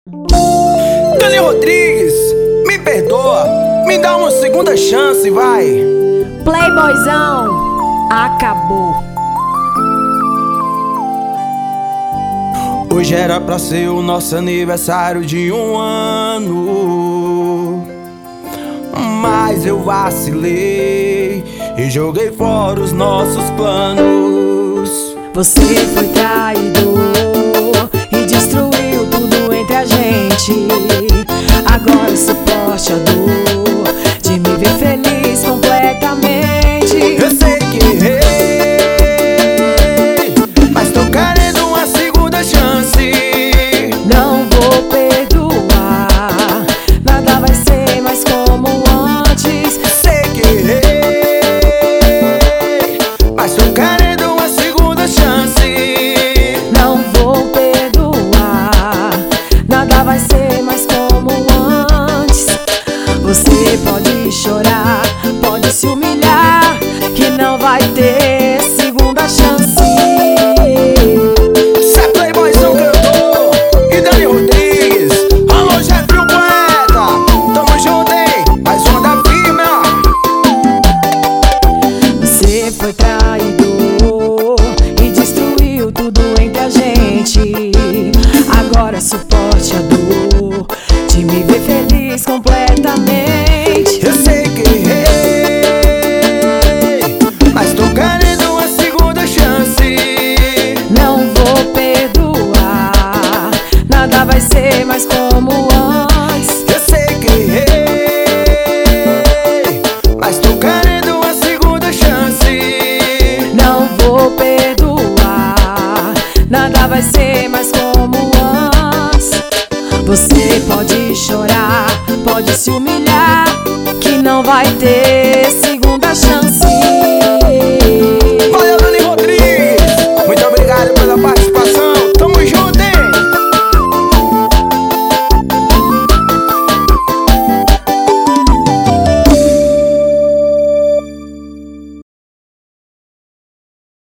Dani Rodrigues, me perdoa, me dá uma segunda chance, vai. Playboyzão, acabou. Hoje era pra ser o nosso aniversário de 1 ano, mas eu vacilei e joguei fora os nossos planos. Você foi traidor e destruiu tudo entre a gente. Agora suporte a dor de me ver feliz completamente. Eu sei que errei, mas tô querendo uma segunda chance. Não vou perdoar, nada vai ser mais como antes. Sei que errei, mas tô querendo uma segunda chance. Não vou perdoar, nada vai ser mais como antes. Você pode chorar, pode se humilhar, que não vai ter segunda chance. Cê é Playboyzão cantor e Dani Rodrigues. Alô, Jeffrey o poeta, tamo junto, hein? Mais uma da firme, ó. Você foi traidor e destruiu tudo entre a gente. Agora suporte a dor de me ver feliz completamente. Eu sei que errei, mas tô querendo uma segunda chance. Não vou perdoar, nada vai ser mais como antes. Eu sei que errei, mas tô querendo uma segunda chance. Não vou perdoar, nada vai ser mais como antes. Você pode chorar, pode se humilhar, que não vai ter segunda chance.